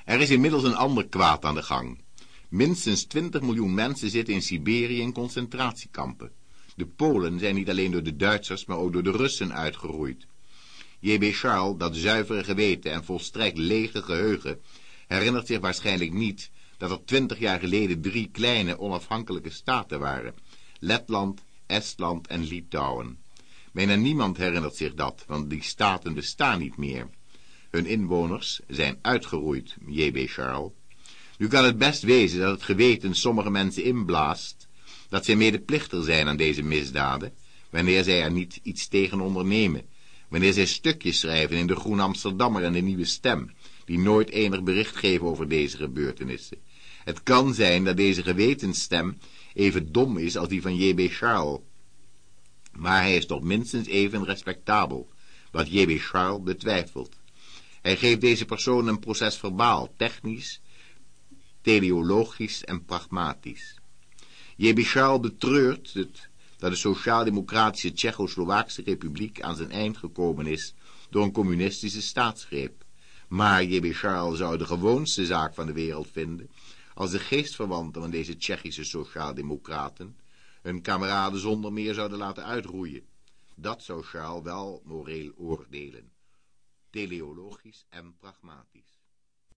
Er is inmiddels een ander kwaad aan de gang. Minstens 20 miljoen mensen zitten in Siberië in concentratiekampen. De Polen zijn niet alleen door de Duitsers, maar ook door de Russen uitgeroeid. J.B. Charles, dat zuivere geweten en volstrekt lege geheugen, herinnert zich waarschijnlijk niet dat er 20 jaar geleden 3 kleine onafhankelijke staten waren: Letland, Estland en Litouwen. Bijna niemand herinnert zich dat, want die staten bestaan niet meer. Hun inwoners zijn uitgeroeid, J.B. Charles. Nu kan het best wezen dat het geweten sommige mensen inblaast dat zij medeplichtig zijn aan deze misdaden, wanneer zij er niet iets tegen ondernemen, wanneer zij stukjes schrijven in de Groene Amsterdammer en de Nieuwe Stem, die nooit enig bericht geven over deze gebeurtenissen. Het kan zijn dat deze gewetensstem even dom is als die van J.B. Charles, maar hij is toch minstens even respectabel, wat J.B. Charles betwijfelt. Hij geeft deze persoon een proces verbaal, technisch, teleologisch en pragmatisch. J.B. Charles betreurt dat de sociaal-democratische Tsjechoslowaakse republiek aan zijn eind gekomen is door een communistische staatsgreep. Maar J.B. Charles zou de gewoonste zaak van de wereld vinden als de geestverwanten van deze Tsjechische sociaal-democraten hun kameraden zonder meer zouden laten uitroeien. Dat zou Charles wel moreel oordelen, teleologisch en pragmatisch.